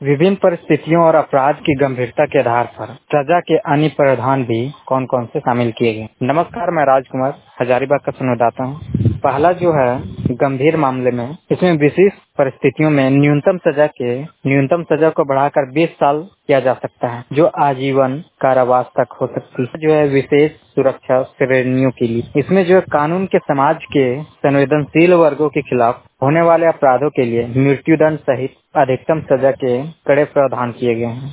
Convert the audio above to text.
विभिन्न परिस्थितियों और अपराध की गंभीरता के आधार पर सजा के अन्य प्रावधान भी कौन कौन से शामिल किए गए। नमस्कार, मैं राजकुमार हजारीबाग का संवाददाता हूँ। पहला जो है गंभीर मामले में, इसमें विशेष परिस्थितियों में न्यूनतम सजा को बढ़ाकर 20 साल किया जा सकता है, जो आजीवन कारावास तक हो सकती है। जो है विशेष सुरक्षा श्रेणियों के लिए, इसमें जो है कानून के समाज के संवेदनशील वर्गों के खिलाफ होने वाले अपराधों के लिए मृत्युदंड सहित अधिकतम सजा के कड़े प्रावधान किए गए हैं।